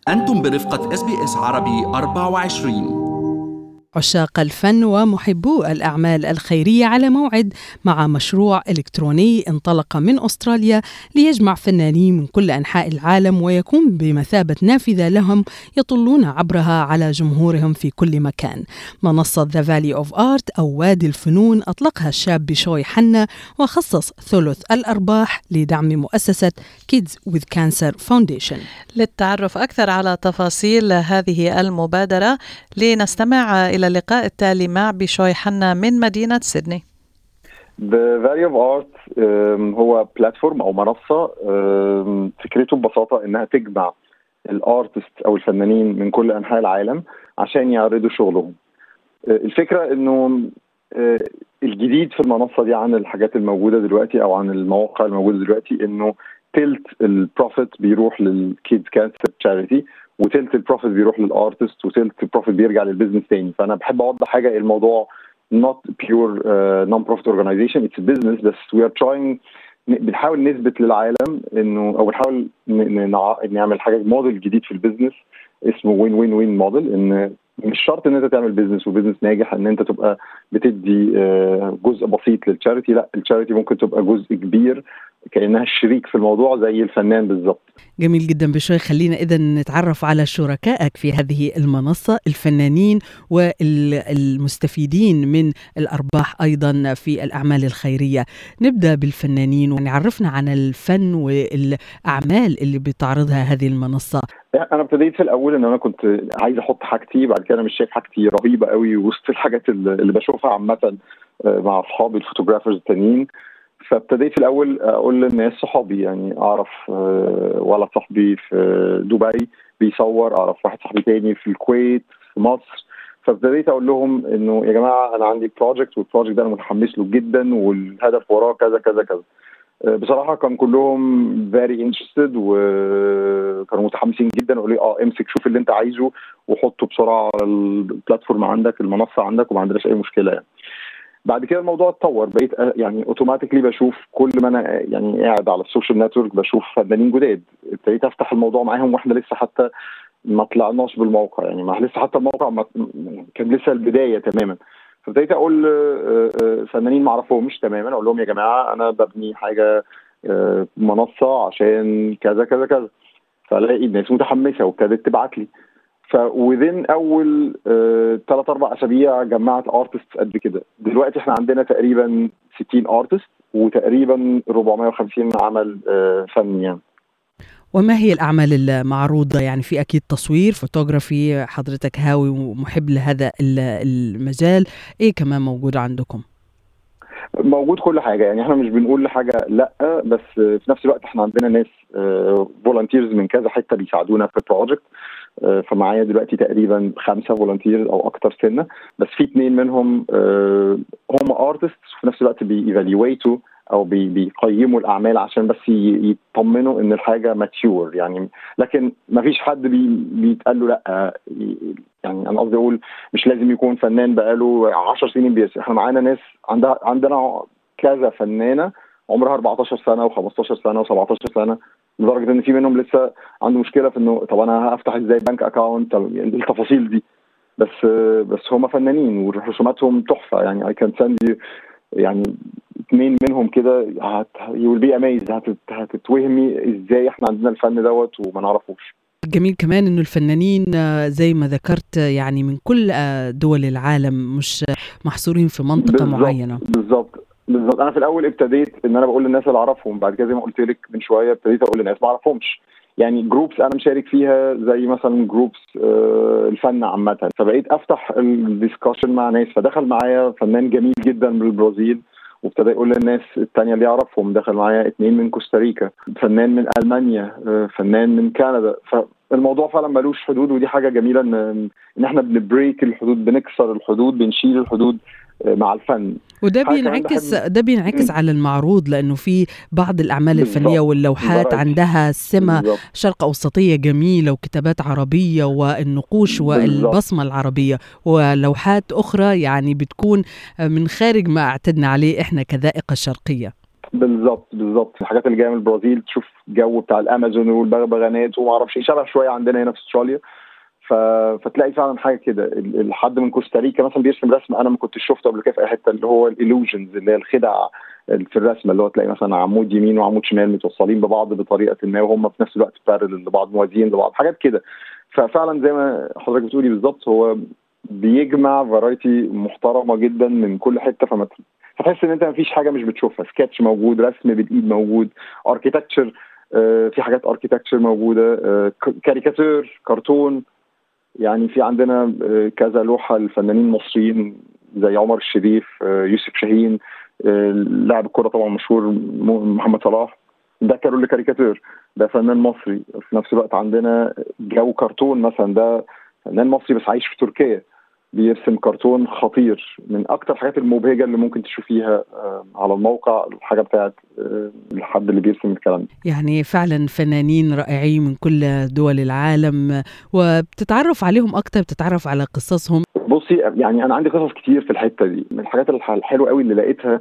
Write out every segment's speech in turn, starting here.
أنتم برفقة SBS عربي 24. عشاق الفن ومحبو الأعمال الخيرية على موعد مع مشروع إلكتروني انطلق من أستراليا ليجمع فنانين من كل أنحاء العالم ويكون بمثابة نافذة لهم يطلون عبرها على جمهورهم في كل مكان. منصة The Valley of Art أو وادي الفنون أطلقها الشاب بشوي حنا وخصص ثلث الأرباح لدعم مؤسسة Kids with Cancer Foundation. للتعرف أكثر على تفاصيل هذه المبادرة لنستمع إلى اللقاء التالي مع بشوي حنا من مدينة سيدني. The Valley of Art هو بلاتفورم أو منصة فكرته ببساطة إنها تجمع الارتست أو الفنانين من كل أنحاء العالم عشان يعرضوا شغلهم. الفكرة إنه الجديد في المنصة دي عن الحاجات الموجودة دلوقتي أو عن المواقع الموجودة دلوقتي إنه تلت البروفيت بيروح للكيدز كانسر تشاريتي وتلت البروفيت بيروح للارتست وتلت البروفيت بيرجع للبيزنس تاني. فانا بحب اوضح حاجه، الموضوع not pure non-profit organization, it's a business. بس we are trying بنحاول نثبت للعالم انه او بنحاول نعمل حاجه موديل جديد في البيزنس اسمه وين وين وين موديل. ان مش شرط ان انت تعمل بيزنس وبيزنس ناجح ان انت تبقى بتدي جزء بسيط للتشاريتي، لا التشاريتي ممكن تبقى جزء كبير كأنها الشريك في الموضوع زي الفنان بالضبط. جميل جدا. بشوي خلينا إذن نتعرف على شركائك في هذه المنصة، الفنانين والمستفيدين من الأرباح أيضا في الأعمال الخيرية. نبدأ بالفنانين ونعرفنا عن الفن والأعمال اللي بتعرضها هذه المنصة. أنا ابتديت في الأول إن أنا كنت عايز أحط حاجتي، بعد كده مش شايف حاجتي رهيبة قوي وسط الحاجات اللي بشوفها عامة مع أصحابي الفوتوغرافرز التانيين. فابتديت في الأول أقول للناس صحابي، يعني أعرف ولد صاحبي في دبي بيصور، أعرف واحد صاحبي تاني في الكويت، في مصر. فابتديت أقول لهم إنه يا جماعة أنا عندي بروجكت والبروجكت ده أنا متحمس له جدا والهدف وراه كذا كذا كذا. بصراحة كان كلهم very interested وكانوا متحمسين جدا وقالوا لي امسك شوف اللي انت عايزه وحطه بسرعة على البلاتفورم عندك، المنصة عندك، وما عندناش أي مشكلة يعني. بعد كده الموضوع اتطور، بقيت يعني اوتوماتيكلي بشوف كل ما انا يعني قاعد على السوشيال نتورك بشوف فنانين جداد. ابتديت افتح الموضوع معاهم واحنا لسه حتى ما طلعناش بالموقع، يعني ما لسه حتى الموقع كان لسه البدايه تماما. فابتديت اقول فنانين ما اعرفهمش تماما، اقول لهم يا جماعه انا ببني حاجه منصه عشان كذا كذا كذا. فلاقي الناس متحمسه وابتدت تبعت لي. فوذين اول 3-4 أسابيع جمعت ارتست قد كده. دلوقتي احنا عندنا تقريبا 60 ارتست وتقريبا 450 عمل فني يعني. وما هي الأعمال المعروضة؟ يعني في أكيد تصوير، فوتوغرافي، حضرتك هاوي ومحب لهذا المجال، إيه كمان موجود عندكم؟ موجود كل حاجة، يعني احنا مش بنقول لحاجة لأ، بس في نفس الوقت احنا عندنا ناس فولنتيرز من كذا حتة بيساعدونا في البروجكت. فمعايا دلوقتي تقريبا 5 فولنتيرز او اكتر سنة، بس في 2 منهم هم ارتست في نفس الوقت بييفاليويتوا او بيقيموا الاعمال عشان بس يطمنوا ان الحاجة ماتيور يعني. لكن ما فيش حد بيتقال له لا، يعني انا قصدي اقول مش لازم يكون فنان بقاله 10 سنين بيرسم. احنا معانا ناس عندنا كذا فنانة عمرها 14 سنة و15 سنة و17 سنة، لدرجة ان في منهم لسه عنده مشكلة في انه طب انا هفتح ازاي بنك اكاونت، التفاصيل دي. بس هم فنانين ورسوماتهم تحفة يعني. I can send you يعني 2 منهم كده you will be amazed، هتتوهمي ازاي احنا عندنا الفن دوت وما نعرفوش. جميل كمان انه الفنانين زي ما ذكرت يعني من كل دول العالم، مش محصورين في منطقة معينة. بالضبط. انا في الاول ابتديت ان انا بقول للناس اللي اعرفهم، بعد كده زي ما قلت لك من شويه ابتديت اقول للناس ما اعرفهمش، يعني جروبس انا مشارك فيها زي مثلا جروبس الفن عامه. فبقيت افتح الديسكشن مع ناس، فدخل معايا فنان جميل جدا من البرازيل وابتدى يقول للناس التانية اللي يعرفهم. دخل معايا 2 من كوستاريكا، فنان من ألمانيا، فنان من كندا. فالموضوع فعلا ملوش حدود، ودي حاجة جميلة ان احنا بنبريك الحدود، بنكسر الحدود، بنشيل الحدود مع الفن. وده بينعكس على المعروض، لأنه في بعض الأعمال الفنية واللوحات عندها سمة شرق أوسطية جميلة وكتابات عربية والنقوش والبصمة العربية، ولوحات أخرى يعني بتكون من خارج ما اعتدنا عليه إحنا كذائقة شرقية. بالظبط الحاجات اللي جايه من البرازيل، تشوف الجو بتاع الامازون والبغبغانات وما اعرفش ايه، شبه شويه عندنا هنا في استراليا. فتلاقي فعلا حاجه كده. الحد من كوستاريكا مثلا بيرسم رسم انا ما كنتش شفته قبل كده في اي حته، اللي هو الالوجنز، اللي هي الخدع في الرسم، اللي هو تلاقي مثلا عمود يمين وعمود شمال متوصلين ببعض بطريقه ما، وهم في نفس الوقت بارلل لبعض، موازيين لبعض، حاجات كده. ففعلا زي ما حضرتك بتقولي بالظبط، هو بيجمع فرايتي محترمه جدا من كل حته، فتحس ان انت مفيش حاجه مش بتشوفها. سكتش موجود، رسم بالايد موجود، اركيتكتشر، في حاجات اركيتكتشر موجوده، كاريكاتير، كرتون. يعني في عندنا كذا لوحه لفنانين مصريين زي عمر الشريف، يوسف شاهين، لاعب الكره طبعا مشهور محمد صلاح، ده كارول كاريكاتير، ده فنان مصري. في نفس الوقت عندنا جو كرتون مثلا، ده فنان مصري بس عايش في تركيا، بيرسم كرتون خطير. من اكتر الحاجات المبهجه اللي ممكن تشوفيها على الموقع الحاجه بتاعت الحد اللي بيرسم الكلام ده. يعني فعلا فنانين رائعين من كل دول العالم، وبتتعرف عليهم اكتر، بتتعرف على قصصهم. بصي يعني انا عندي قصص كتير في الحته دي. من الحاجات الحلوه قوي اللي لقيتها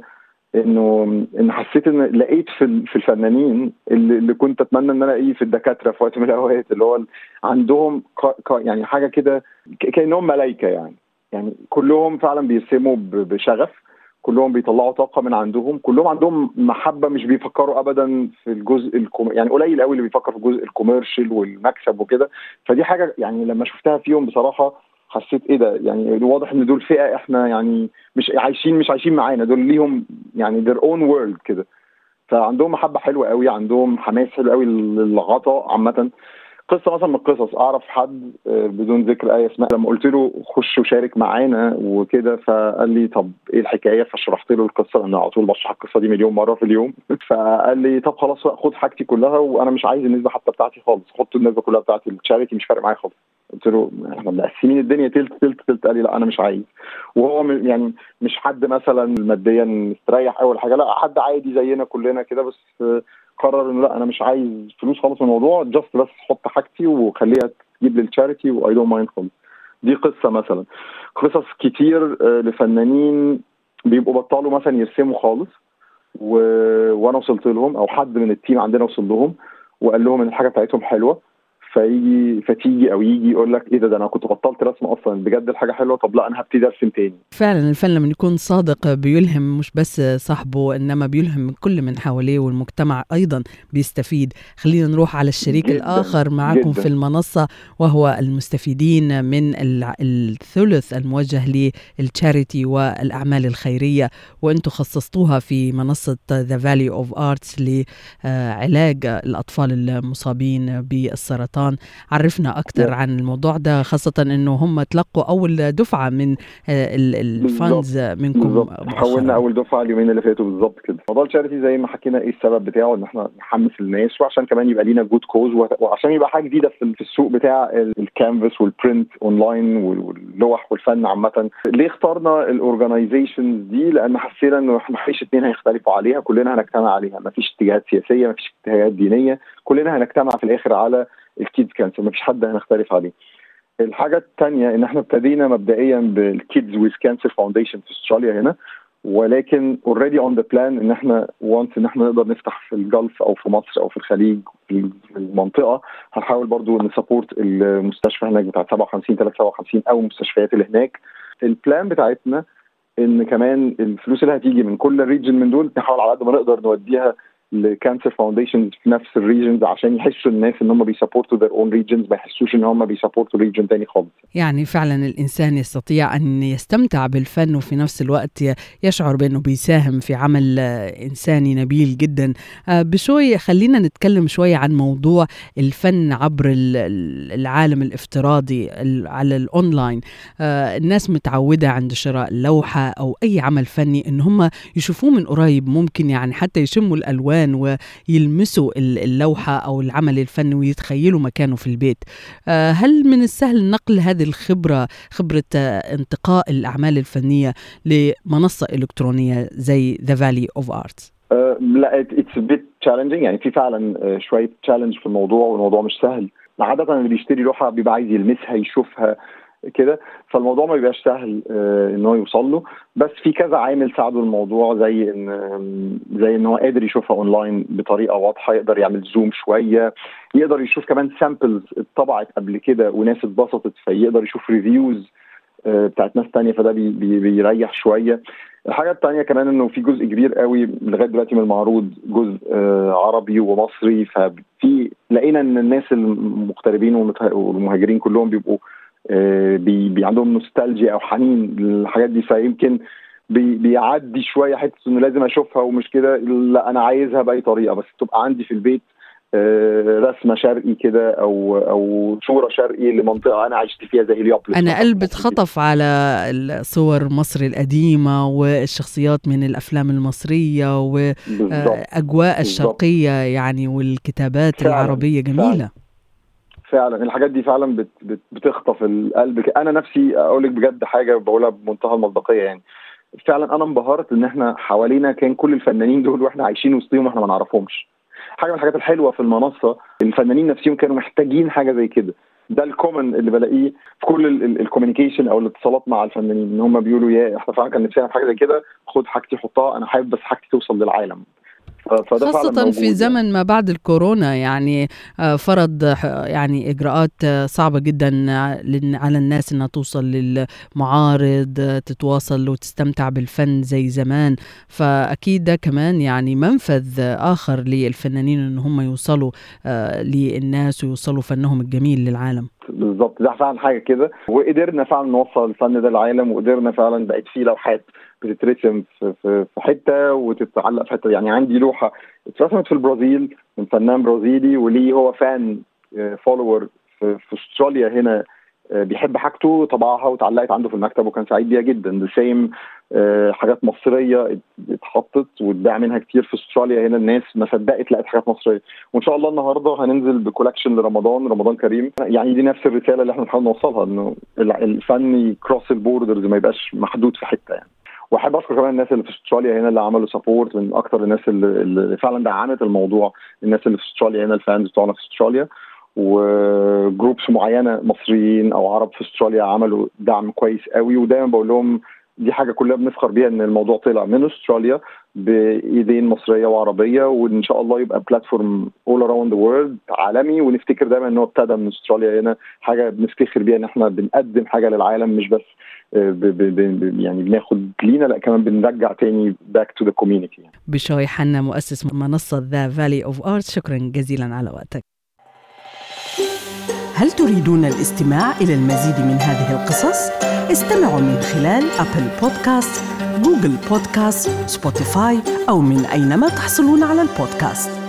ان حسيت ان لقيت في الفنانين اللي كنت اتمنى ان انا الاقيه في الدكاتره في وقت من الاوقات، اللي هو عندهم يعني حاجه كده كانهم ملائكه. يعني كلهم فعلا بيرسموا بشغف، كلهم بيطلعوا طاقه من عندهم، كلهم عندهم محبه، مش بيفكروا ابدا في الجزء يعني قليل قوي اللي بيفكر في الجزء الكوميرشال والمكسب وكده. فدي حاجه يعني لما شفتها فيهم بصراحه حسيت ايه ده، يعني واضح ان دول فئه احنا يعني مش عايشين معانا، دول ليهم يعني their own world كده. فعندهم محبه حلوه قوي، عندهم حماس حلو قوي للعطاء عامه. قصه مثلا من القصص، اعرف حد بدون ذكر اي اسماء، لما قلت له خش وشارك معانا وكده، فقال لي طب ايه الحكايه؟ فشرحت له القصه، لان على طول بشرح القصه دي مليون مره في اليوم. فقال لي طب خلاص خد حاجتي كلها، وانا مش عايز النسبه حتى بتاعتي خالص، حط النسبه كلها بتاعتي التشاريتي، مش فارق معايا خالص. قلت له احنا مقسمين الدنيا تلت. قال لي لا انا مش عايز. وهو يعني مش حد مثلا ماديا مستريح اول حاجه، لا حد عادي زينا كلنا كده، بس قرر انه لا انا مش عايز فلوس خالص من الموضوع، جاست بس حط حاجتي وخليها تجيب للتشاريتي واي دونت مايند خالص. دي قصه مثلا. قصص كتير لفنانين بيبقوا بطلوا مثلا يرسموا خالص، وانا وصلت لهم، او حد من التيم عندنا وصل لهم وقال لهم ان الحاجه بتاعتهم حلوه، فتيجي او يجي يقول لك ايه ده انا كنت بطلت رسم اصلا، بجد الحاجه حلوه، طب لا انا هبتدي ارسم تاني. فعلا الفن لما يكون صادق بيلهم مش بس صاحبه، انما بيلهم كل من حواليه، والمجتمع ايضا بيستفيد. خلينا نروح على الشريك جداً الاخر معكم جداً في المنصه، وهو المستفيدين من الثلث الموجه للتشاريتي والاعمال الخيريه، وانتم خصصتوها في منصه The Valley of Arts لعلاج الاطفال المصابين بالسرطان. عرفنا أكثر عن الموضوع ده، خاصة أنه هم تلقوا أول دفعة من الفاندز منكم. حولنا أول دفعة اليومين اللي فاتوا بالظبط كده. موضوع الشاريتي زي ما حكينا إيه السبب بتاعه، إن إحنا نحمس الناس، وعشان كمان يبقى لينا جود كوز، وعشان يبقى حاجة جديدة في السوق بتاع الكانفاس والبرنت أونلاين واللوح والفن عامة. ليه اخترنا الأورجنايزيشنز دي؟ لأن حسينا إنه إحنا مفيش اتنين هيختلفوا عليها، كلنا هنجتمع عليها، مفيش اتجاهات سياسية، مفيش اتجاهات دينية، كلنا هنجتمع في الآخر على الكيدز كانسر، مفيش حد هنختلف عليه. الحاجة الثانية ان احنا ابتدينا مبدئيا بالكيدز ويز كانسر فاونديشن في استراليا هنا، ولكن اوريدي اون ذا بلان ان احنا وانس ان احنا نقدر نفتح في الجلف او في مصر او في الخليج في المنطقة، هنحاول برضو نسابورت المستشفى هناك بتاع 357 او المستشفيات اللي هناك. البلان بتاعتنا ان كمان الفلوس اللي هتيجي من كل ريجن من دول نحاول على قد ما نقدر نوديها لكانسر فاونديشنز في نفس الريجنز، عشان يحسوا الناس ان هم بيسابورتوا their own regions، ما يحسوش ان هم بيسابورتوا ريجن تاني خالص. يعني فعلا الانسان يستطيع ان يستمتع بالفن وفي نفس الوقت يشعر بانه بيساهم في عمل انساني نبيل جدا. بشوي خلينا نتكلم شوي عن موضوع الفن عبر العالم الافتراضي على الاونلاين. الناس متعوده عند شراء لوحه او اي عمل فني ان هم يشوفوه من قريب، ممكن يعني حتى يشموا الالوان ويلمسوا اللوحة أو العمل الفني ويتخيلوا مكانه في البيت. هل من السهل نقل هذه خبرة انتقاء الأعمال الفنية لمنصة إلكترونية زي The Valley of Arts؟ لا it's a bit challenging، يعني في فعلا شوية challenge في الموضوع، والموضوع مش سهل. عادة اللي بيشتري لوحة بيبقى عايز يلمسها يشوفها، كده. فالموضوع ما بيبقاش سهل ان هو يوصل له، بس في كذا عامل ساعدوا الموضوع، زي ان هو قادر يشوفها اونلاين بطريقه واضحه، يقدر يعمل زوم شويه، يقدر يشوف كمان سامبلز اتطبعت قبل كده وناس اتبسطت، فيقدر يشوف ريفيوز بتاعت ناس تانية، فده بيريح شوية. الحاجة التانية كمان انه في جزء كبير قوي لغاية دلوقتي من المعروض جزء عربي ومصري، ففي لقينا ان الناس المغتربين والمهاجرين كلهم بيبقوا عندهم نوستالجيا او حنين للحاجات دي، فيمكن بيعدي شوية حتة انه لازم اشوفها ومش كده، لا انا عايزها بأي طريقة بس تبقى عندي في البيت، رسمة شرقي كده أو صورة شرقي لمنطقة أنا عشت فيها زي هليوبوليس. أنا قلبي اتخطف على الصور مصر القديمة والشخصيات من الأفلام المصرية وأجواء الشرقية يعني، والكتابات العربية جميلة فعلا. الحاجات دي فعلا بتخطف القلب. أنا نفسي أقولك بجد حاجة بقولها بمنتهى المصداقية، يعني فعلا أنا انبهرت إن إحنا حوالينا كان كل الفنانين دول وإحنا عايشين وسطهم وإحنا ما نعرفهمش. حاجه من الحاجات الحلوه في المنصه الفنانين نفسهم كانوا محتاجين حاجه زي كده. ده الكومن اللي بلاقيه في كل الكوميونيكيشن او الاتصالات مع الفنانين، ان هم بيقولوا يا احنا فعلا كان نفسنا في حاجه زي كده، خد حاجتي حطها، انا حابب بس حاجتي توصل للعالم. خاصة في زمن ما بعد الكورونا، يعني فرض يعني إجراءات صعبة جدا على الناس أنها توصل للمعارض، تتواصل وتستمتع بالفن زي زمان، فأكيد ده كمان يعني منفذ آخر للفنانين أن هم يوصلوا للناس ويوصلوا فنهم الجميل للعالم. بالضبط، ده فعلا حاجة كده، وقدرنا فعلا نوصل الفن ده للعالم، وقدرنا فعلا بقت فيه لوحات بتترسم في حتة وتتعلق في حتة. يعني عندي لوحة اترسمت في البرازيل من فنان برازيلي، وليه هو فان فولور في استراليا هنا بيحب حاجته، طبعها وتعلقت عنده في المكتب وكان سعيد بيها جدا. the same حاجات مصرية اتحطت واتباع منها كتير في استراليا هنا، الناس ما صدقت لقت حاجات مصرية. وان شاء الله النهارده هننزل بكولكشن رمضان كريم. يعني دي نفس الرسالة اللي احنا بنحاول نوصلها، انه الفن يكروس البوردرز، ما يبقاش محدود في حتة يعني. واحب اشكر كمان الناس اللي في استراليا هنا اللي عملوا سبورت، من اكتر الناس اللي فعلا دعمت الموضوع، الناس اللي في استراليا هنا، الفانز بتوعنا في استراليا، وجروبس معينه مصريين او عرب في استراليا عملوا دعم كويس قوي. ودايما بقول لهم دي حاجه كلنا بنفخر بيها، ان الموضوع طلع من استراليا بايدين مصريه وعربيه، وان شاء الله يبقى بلاتفورم all around the world عالمي. ونفتكر دايما ان هو ابتدى من استراليا هنا، حاجه بنفتخر بيها ان احنا بنقدم حاجه للعالم، مش بس يعني بناخد لينا، لا كمان بنرجع تاني back to the community يعني. بشوي حنا، مؤسس منصة The Valley of Arts، شكرا جزيلا على وقتك. هل تريدون الاستماع إلى المزيد من هذه القصص؟ استمعوا من خلال أبل بودكاست، جوجل بودكاست، سبوتيفاي، أو من أينما تحصلون على البودكاست.